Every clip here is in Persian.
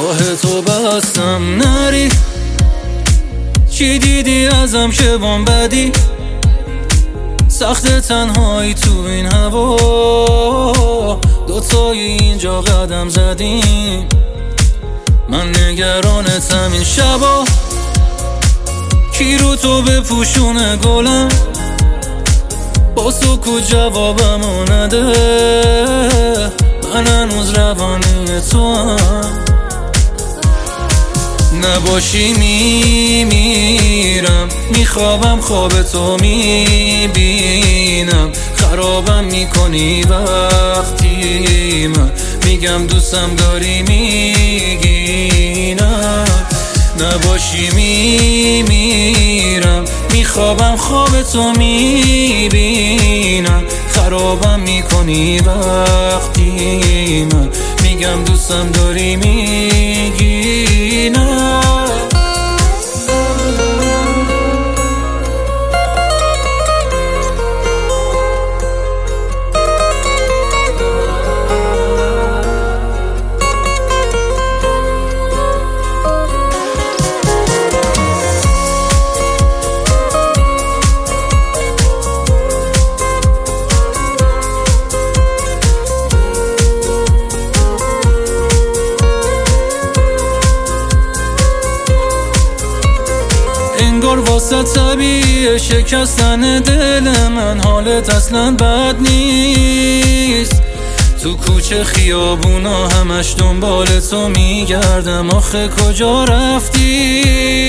راه تو بستم نری، چی دیدی ازم که بام بدی؟ سخت تنهایی تو این هوا، دوتایی اینجا قدم زدیم. من نگرانتم این شبا، کی رو تو بپوشونه گلم؟ با سکوت جوابمو نده، من هنوز روانی تو هم. نباشی میمیرم، میخوابم خواب تو میبینم. خرابم میکنی وقتی من میگم دوستم داری میگی نه. نباشی میمیرم، میخوابم خواب تو میبینم. خرابم میکنی وقتی من میگم دوستم داری میگی نه. انگار واسه طبیعیه شکستن دل من، حالت اصلا بد نیست. تو کوچه خیابونا همش دنبال تو میگردم، آخه کجا رفتی؟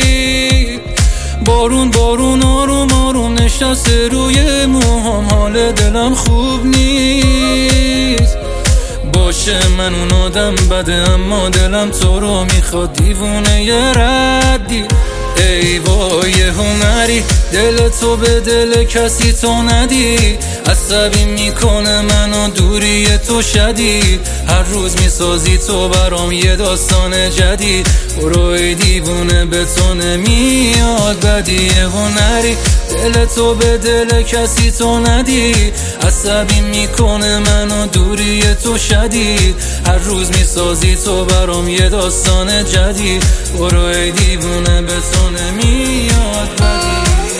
بارون بارون آروم آروم نشسته روی موهام، حال دلم خوب نیست. باشه من اون آدم بده، اما دلم تو رو میخواد، دیوونه یه ردی. ای وای هنری، دل تو به دل کسی تو ندی. عصبی میکنه منو دوری تو شدید، هر روز میسازی تو برام یه داستان جدید. بروی دیوونه به تو نمیاد بدی هنری، دل تو به دل کسی تو ندی. عصبی میکنه منو دوری تو شدید، هر روز میسازی تو برام یه داستان جدید. بروی دیوونه به تو نمیاد بدی.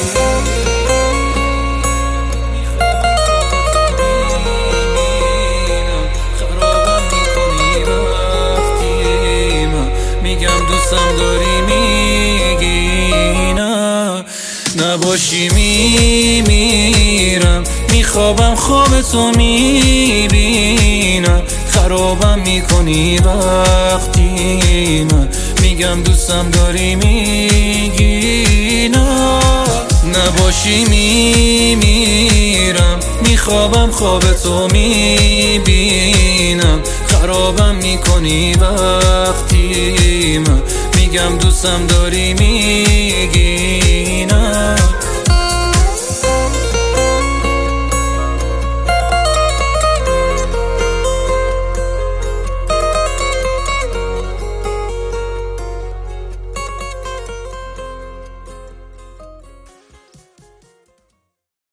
میگم دوستم داری میگی نه. نباشی میمیرم، میخوابم خواب تو میبینم. خرابم میکنی وقتی من میگم دوستم داری میگی نه. نباشی میمیرم، میخوابم خواب تو میبینم. خرابم میکنی وقتی من میگم دوستم داری میگی نه.